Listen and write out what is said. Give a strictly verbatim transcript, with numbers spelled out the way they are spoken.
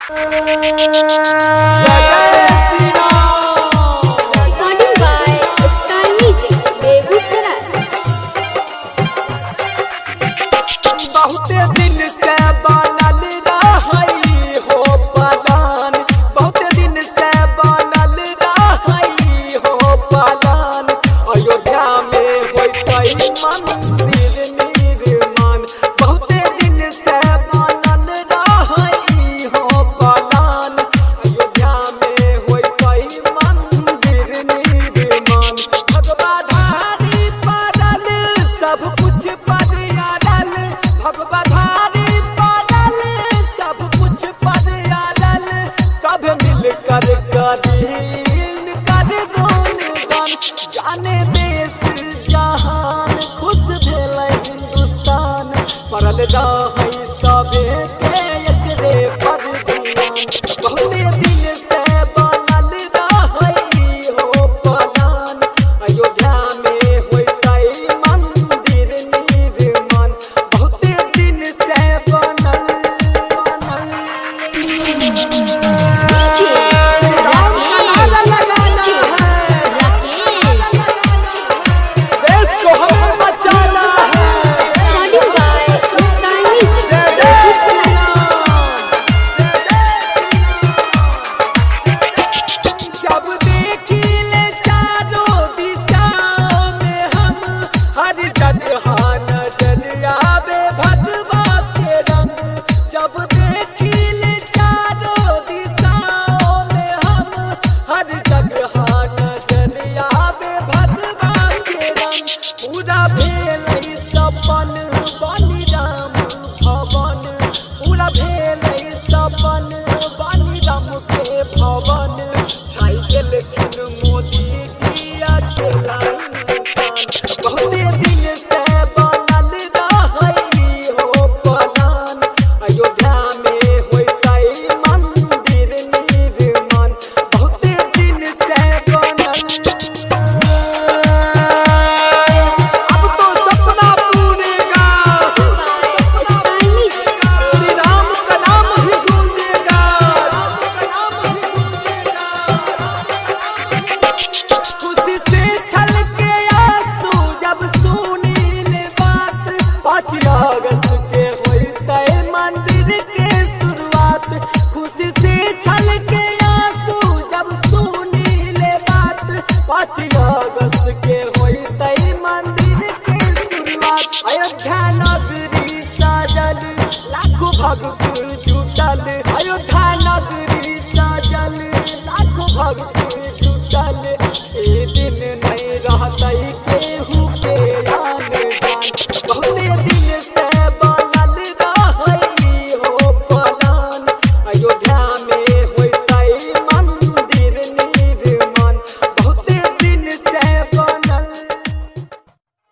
Recording by Sky Music, Begusarai. बहुते दिन से बनल रहई हो पालन, बहुते दिन से बनल रहई हो पालन। अयोध्या में होतई मंदिर निर्माण, बहुते दिन से बनल रहई हो पालन। अयोध्या में होतई मंदिर निर्माण। भगवाधारी पड़ल सब कुछ परियारल, भगवाधारी पड़ल सब कुछ परियारल। सब मिलकर करीन कर गुणगान, जाने देश जहान खुश भेल हिंदुस्तान। पड़ल रहई सबे के एकरे पर ध्यान, बहुते दिन से बनल रहई हो पालन। अयोध्या में होतई मंदिर निर्माण, बहुते दिन से बनल बनल। राम का नारा लगाना है, देश को हमें बचाना है। Recording by Sky Music, जय जय बेगूसराय। जब देखिले चारों दिशा में हम, हर जगह नजर आवे भगवा के रंग। जब देखिले चारों दिशाओं में हम, हर जगह नजर आवे भगवा के रंग। पूरा भेल सपन बनी राम भवन, पूरा भेल सपन बनी राम के भवन। छाई गेलखिन मोदी जी अकेला इंसान, बहुते दिन से बनल रहई हो पालन। अयोध्या में होतई मंदिर निर्माण, बहुते दिन से बनल। अब तो सपना पूरेगा, Sky Music, श्री राम का नाम ही गूंजेगा, राम का नाम ही गूंजेगा। खुशी से छलके आंसू जब सुनीले बात, पाँच अगस्त के होतई मंदिर के शुरुआत। खुशी से छलके आंसू जब सुनीले बात, पाँच अगस्त के होतई मंदिर के शुरुआत। अयोध्या नगरी साजल लाखों भक्त जुटल, अयोध्या नगरी साजल लाखों भक्त जुटल।